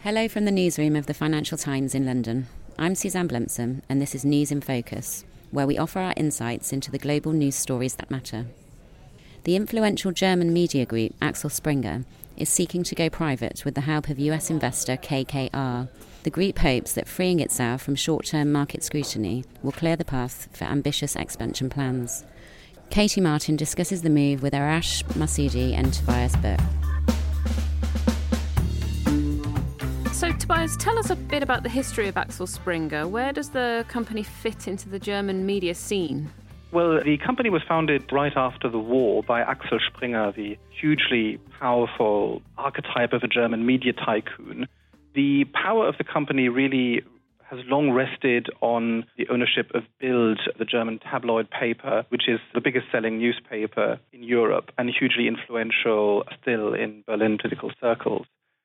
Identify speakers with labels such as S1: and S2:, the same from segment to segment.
S1: Hello from the newsroom of the Financial Times in London. I'm Suzanne Blempson, and this is News in Focus, where we offer our insights into the global news stories that matter. The influential German media group Axel Springer is seeking to go private with the help of US investor KKR. The group hopes that freeing itself from short-term market scrutiny will clear the path for ambitious expansion plans. Katie Martin discusses the move with Arash Masudi and Tobias Burke.
S2: So, Tobias, tell us a bit about the history of Axel Springer. Where does the company fit into the German media scene?
S3: Well, the company was founded right after the war by Axel Springer, the hugely powerful archetype of a German media tycoon. The power of the company really has long rested on the ownership of Bild, the German tabloid paper, which is the biggest selling newspaper in Europe and hugely influential still in Berlin political circles.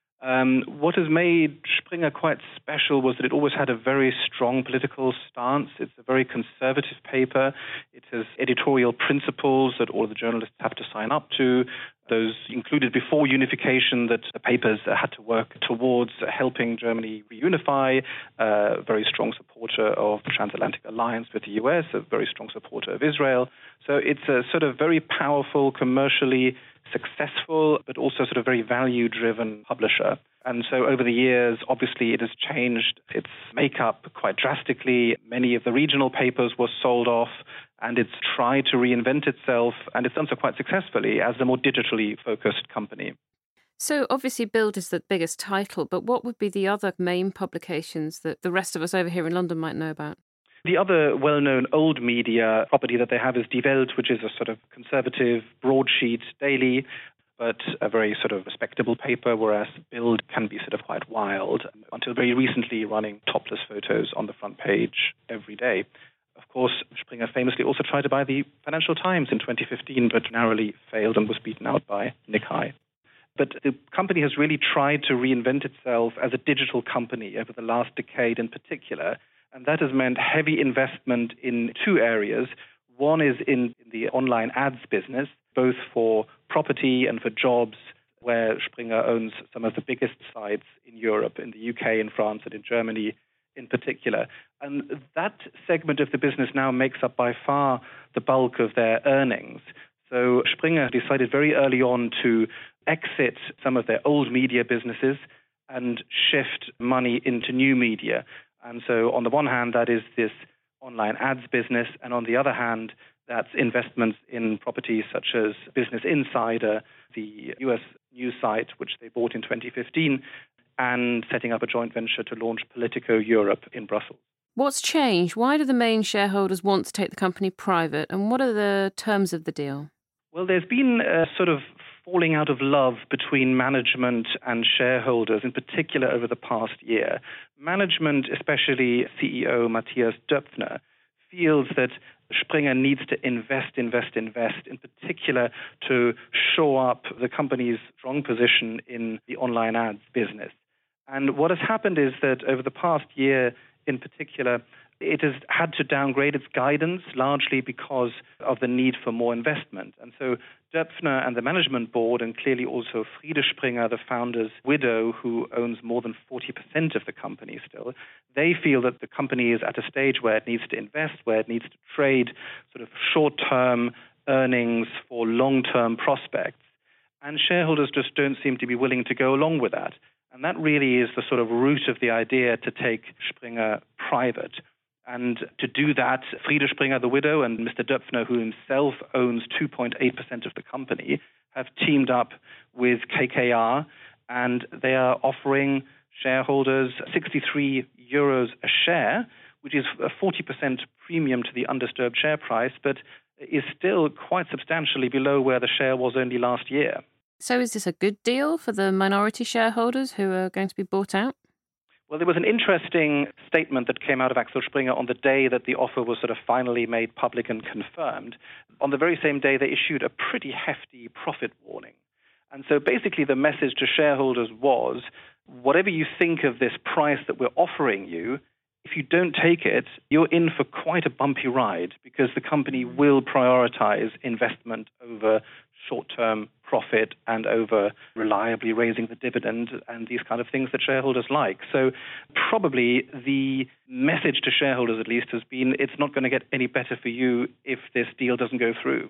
S3: What has made Springer quite special was that it always had a very strong political stance. It's a very conservative paper. It has editorial principles that all the journalists have to sign up to. Those included before unification that the papers had to work towards helping Germany reunify, a very strong supporter of the transatlantic alliance with the US, a very strong supporter of Israel. So it's a sort of very powerful, commercially successful, but also sort of very value-driven publisher. And so over the years, obviously, it has changed its makeup quite drastically. Many of the regional papers were sold off, and it's tried to reinvent itself, and it's done so quite successfully as a more digitally focused company.
S2: So obviously Bild is the biggest title, but what would be the other main publications that the rest of us over here in London might know about?
S3: The other well-known old media property that they have is Die Welt, which is a sort of conservative broadsheet daily, but a very sort of respectable paper, whereas Bild can be sort of quite wild, until very recently running topless photos on the front page every day. Of course, Springer famously also tried to buy the Financial Times in 2015, but narrowly failed and was beaten out by Nick High. But the company has really tried to reinvent itself as a digital company over the last decade in particular, and that has meant heavy investment in two areas. One is in the online ads business, both for property and for jobs, where Springer owns some of the biggest sites in Europe, in the UK, in France, and in Germany in particular. And that segment of the business now makes up by far the bulk of their earnings. So Springer decided very early on to exit some of their old media businesses and shift money into new media. And so on the one hand, that is this online ads business, and on the other hand, that's investments in properties such as Business Insider, the US news site, which they bought in 2015, and setting up a joint venture to launch Politico Europe in Brussels.
S2: What's changed? Why do the main shareholders want to take the company private, and what are the terms of the deal?
S3: Well, there's been a sort of falling out of love between management and shareholders, in particular over the past year. Management, especially CEO Matthias Döpfner, feels that Springer needs to invest, in particular to shore up the company's strong position in the online ads business. And what has happened is that over the past year in particular, it has had to downgrade its guidance, largely because of the need for more investment. And so Döpfner and the management board, and clearly also Friede Springer, the founder's widow, who owns more than 40% of the company still, they feel that the company is at a stage where it needs to invest, where it needs to trade sort of short-term earnings for long-term prospects. And shareholders just don't seem to be willing to go along with that. And that really is the sort of root of the idea to take Springer private. And to do that, Friede Springer, the widow, and Mr. Döpfner, who himself owns 2.8% of the company, have teamed up with KKR, and they are offering shareholders 63 euros a share, which is a 40% premium to the undisturbed share price, but is still quite substantially below where the share was only last year.
S2: So is this a good deal for the minority shareholders who are going to be bought out?
S3: Well, there was an interesting statement that came out of Axel Springer on the day that the offer was sort of finally made public and confirmed. On the very same day, they issued a pretty hefty profit warning. And so basically the message to shareholders was, whatever you think of this price that we're offering you, if you don't take it, you're in for quite a bumpy ride, because the company will prioritize investment over short-term profit and over reliably raising the dividend and these kind of things that shareholders like. So probably the message to shareholders, at least, has been it's not going to get any better for you if this deal doesn't go through.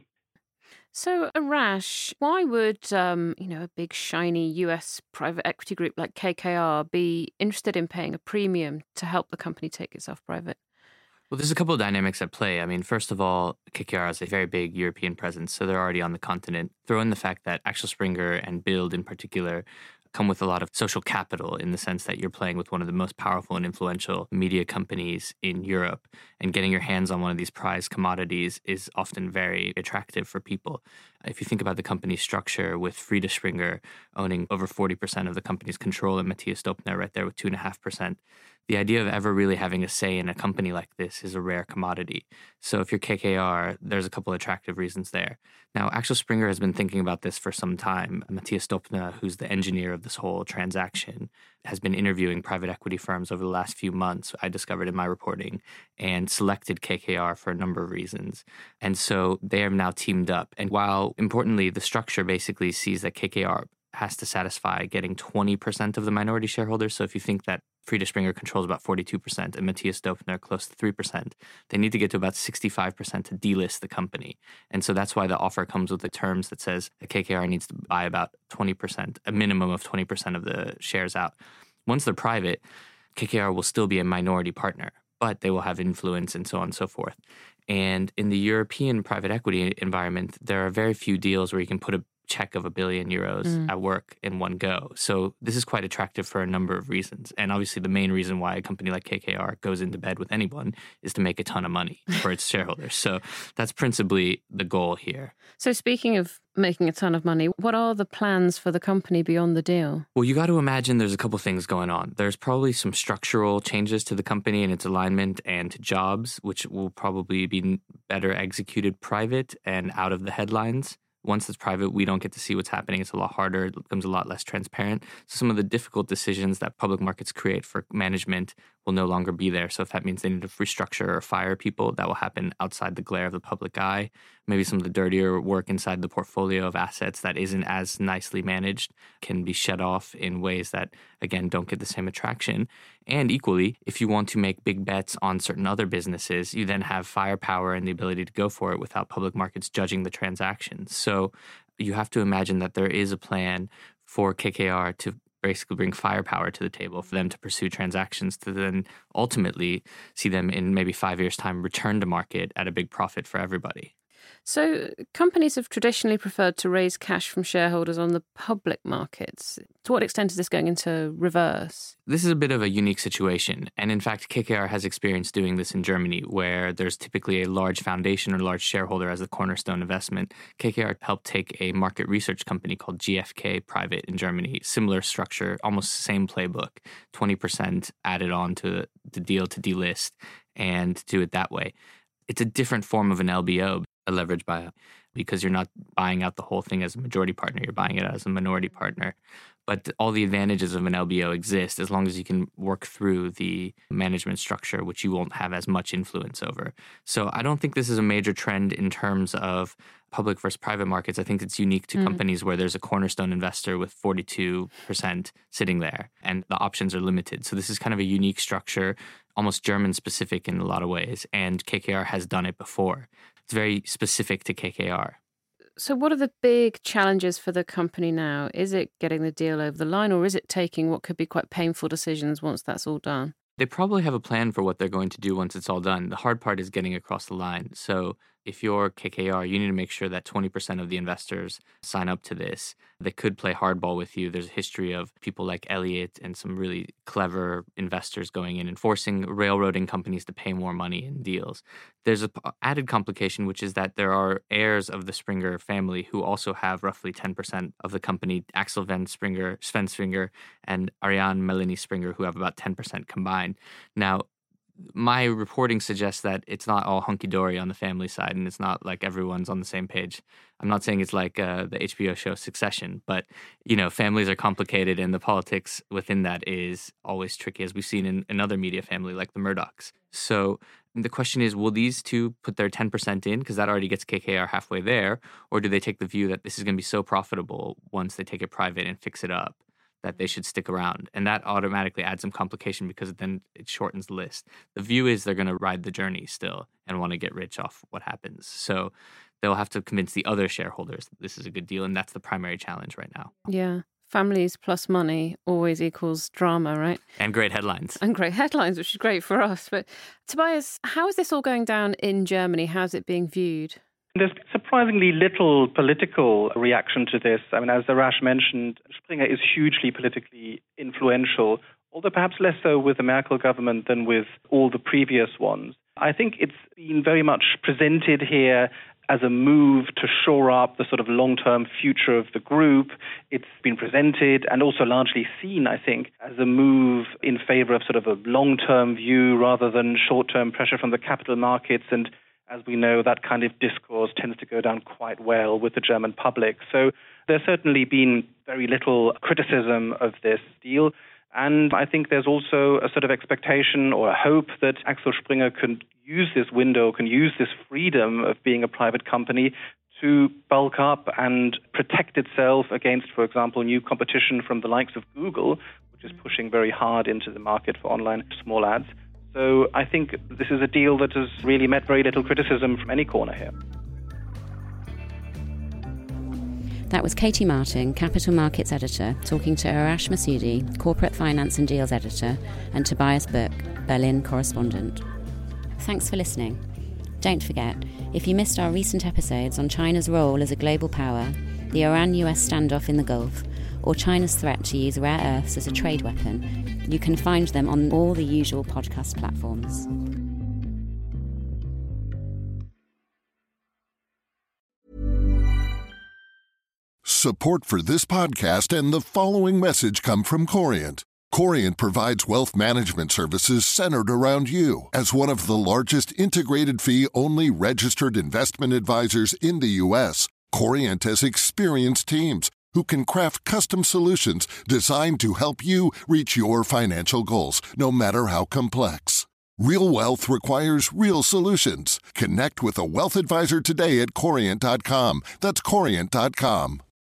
S2: So, Arash, why would a big shiny US private equity group like KKR be interested in paying a premium to help the company take itself private?
S4: Well, there's a couple of dynamics at play. I mean, first of all, KKR has a very big European presence, so they're already on the continent. Throw in the fact that Axel Springer and Bild in particular come with a lot of social capital in the sense that you're playing with one of the most powerful and influential media companies in Europe. And getting your hands on one of these prized commodities is often very attractive for people. If you think about the company structure with Friede Springer owning over 40% of the company's control and Matthias Döpfner right there with 2.5%, the idea of ever really having a say in a company like this is a rare commodity. So if you're KKR, there's a couple of attractive reasons there. Now, Axel Springer has been thinking about this for some time. Matthias Döpfner, who's the engineer of this whole transaction, has been interviewing private equity firms over the last few months, I discovered in my reporting, and selected KKR for a number of reasons. And so they have now teamed up. And while, importantly, the structure basically sees that KKR has to satisfy getting 20% of the minority shareholders. So if you think that Friede Springer controls about 42% and Matthias Döpfner close to 3%, they need to get to about 65% to delist the company. And so that's why the offer comes with the terms that says that KKR needs to buy about 20%, a minimum of 20% of the shares out. Once they're private, KKR will still be a minority partner, but they will have influence and so on and so forth. And in the European private equity environment, there are very few deals where you can put a check of €1 billion at work in one go. So this is quite attractive for a number of reasons. And obviously the main reason why a company like KKR goes into bed with anyone is to make a ton of money for its shareholders. So that's principally the goal here.
S2: So speaking of making a ton of money, what are the plans for the company beyond the deal?
S4: Well, you got to imagine there's a couple things going on. There's probably some structural changes to the company and its alignment and to jobs, which will probably be better executed private and out of the headlines. Once it's private, we don't get to see what's happening. It's a lot harder. It becomes a lot less transparent. So some of the difficult decisions that public markets create for management will no longer be there. So if that means they need to restructure or fire people, that will happen outside the glare of the public eye. Maybe some of the dirtier work inside the portfolio of assets that isn't as nicely managed can be shed off in ways that, again, don't get the same attraction. And equally, if you want to make big bets on certain other businesses, you then have firepower and the ability to go for it without public markets judging the transactions. So you have to imagine that there is a plan for KKR to basically bring firepower to the table for them to pursue transactions to then ultimately see them in maybe 5 years' time return to market at a big profit for everybody.
S2: So companies have traditionally preferred to raise cash from shareholders on the public markets. To what extent is this going into reverse?
S4: This is a bit of a unique situation. And in fact, KKR has experience doing this in Germany, where there's typically a large foundation or large shareholder as the cornerstone investment. KKR helped take a market research company called GfK private in Germany. Similar structure, almost the same playbook, 20% added on to the deal to delist and do it that way. It's a different form of an LBO, a leverage buyout, because you're not buying out the whole thing as a majority partner, you're buying it as a minority partner. But all the advantages of an LBO exist as long as you can work through the management structure, which you won't have as much influence over. So I don't think this is a major trend in terms of public versus private markets. I think it's unique to companies where there's a cornerstone investor with 42% sitting there and the options are limited. So this is kind of a unique structure, almost German specific in a lot of ways. And KKR has done it before. It's very specific to KKR.
S2: So what are the big challenges for the company now? Is it getting the deal over the line, or is it taking what could be quite painful decisions once that's all done?
S4: They probably have a plan for what they're going to do once it's all done. The hard part is getting across the line. So if you're KKR, you need to make sure that 20% of the investors sign up to this. They could play hardball with you. There's a history of people like Elliott and some really clever investors going in and forcing railroading companies to pay more money in deals. There's an added complication, which is that there are heirs of the Springer family who also have roughly 10% of the company, Axel Sven Springer, and Ariane Melanie Springer, who have about 10% combined. Now, my reporting suggests that it's not all hunky-dory on the family side, and it's not like everyone's on the same page. I'm not saying it's like the HBO show Succession, but, families are complicated, and the politics within that is always tricky, as we've seen in another media family like the Murdochs. So The question is, will these two put their 10% in, because that already gets KKR halfway there, or do they take the view that this is going to be so profitable once they take it private and fix it up that they should stick around? And that automatically adds some complication because then it shortens the list. The view is they're going to ride the journey still and want to get rich off what happens. So they'll have to convince the other shareholders that this is a good deal, and that's the primary challenge right now.
S2: Yeah. Families plus money always equals drama, right?
S4: And great headlines.
S2: And great headlines, which is great for us. But Tobias, how is this all going down in Germany? How's it being viewed?
S3: There's been surprisingly little political reaction to this. I mean, as Arash mentioned, Springer is hugely politically influential, although perhaps less so with the Merkel government than with all the previous ones. I think it's been very much presented here as a move to shore up the sort of long-term future of the group. It's been presented and also largely seen, I think, as a move in favor of sort of a long-term view rather than short-term pressure from the capital markets. And as we know, that kind of discourse tends to go down quite well with the German public. So there's certainly been very little criticism of this deal. And I think there's also a sort of expectation or a hope that Axel Springer can use this window, can use this freedom of being a private company to bulk up and protect itself against, for example, new competition from the likes of Google, which is pushing very hard into the market for online small ads. So I think this is a deal that has really met very little criticism from any corner here.
S1: That was Katie Martin, Capital Markets Editor, talking to Arash Massoudi, Corporate Finance and Deals Editor, and Tobias Buch, Berlin Correspondent. Thanks for listening. Don't forget, if you missed our recent episodes on China's role as a global power, the Iran-US standoff in the Gulf, or China's threat to use rare earths as a trade weapon, you can find them on all the usual podcast platforms.
S5: Support for this podcast and the following message come from Corient. Corient provides wealth management services centered around you. As one of the largest integrated fee-only registered investment advisors in the U.S., Corient has experienced teams who can craft custom solutions designed to help you reach your financial goals, no matter how complex. Real wealth requires real solutions. Connect with a wealth advisor today at Corient.com. That's Corient.com.